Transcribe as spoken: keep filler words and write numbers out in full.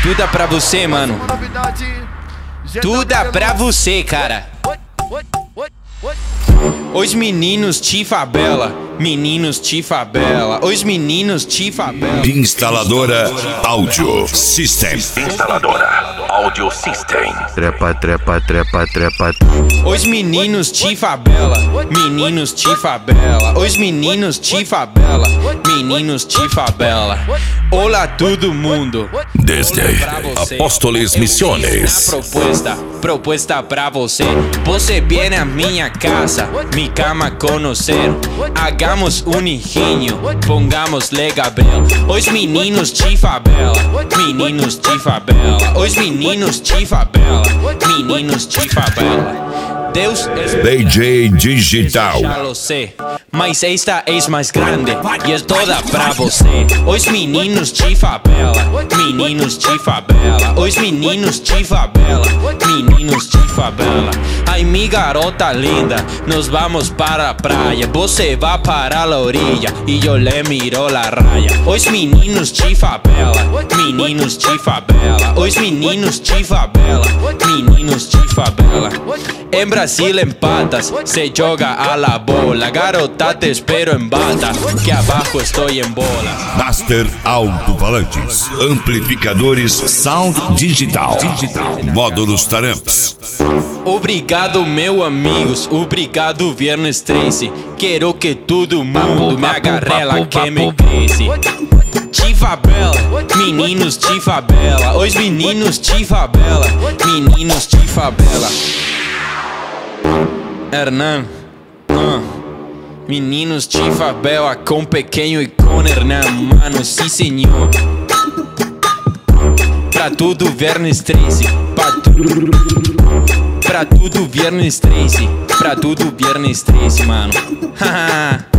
Tudo é pra você, mano. Tudo é pra você, cara. Os meninos de favela, meninos de favela, os meninos de favela. Instaladora Audio System. Instaladora Audio System. Trepa, trepa, trepa, trepa. Os meninos de favela, meninos de favela, os meninos de favela, meninos de favela. Olá todo mundo. Desde Apóstoles Missiones. Proposta, proposta pra você. Você vem à minha casa, mi cama conhecer. Hagamos um ninho, pongamos-lhe Gabriel. Os meninos de favela, meninos de favela, os meninos de favela, meninos de favela. Deus é D J Digital. Já lo sei, mas esta é mais grande e é toda pra você. Os meninos de favela, meninos de favela, os meninos de favela, meninos de favela. Ai, mi garota linda, nos vamos para a praia. Você vai para a orilla e eu lhe miro la raya. Os meninos de favela, meninos de favela, os meninos de favela, meninos de favela. Em Brasil empatas, se joga a la bola. Garota, te espero em bata, que abaixo estou em bola. Master Alto-Falantes. Amplificadores Sound Digital. Módulos Taramps. Obrigado, meus amigos, obrigado, Viernes treze. Quero que todo mundo me agarrela que me cresce. De favela, meninos de favela, os meninos de favela, meninos de favela. Hernan, uh, meninos de favela com pequeno e com Hernan, mano, sim senhor. Pra tudo Viernes treze, pra tudo, pra tudo Viernes treze, pra tudo Viernes treze, mano. Haha.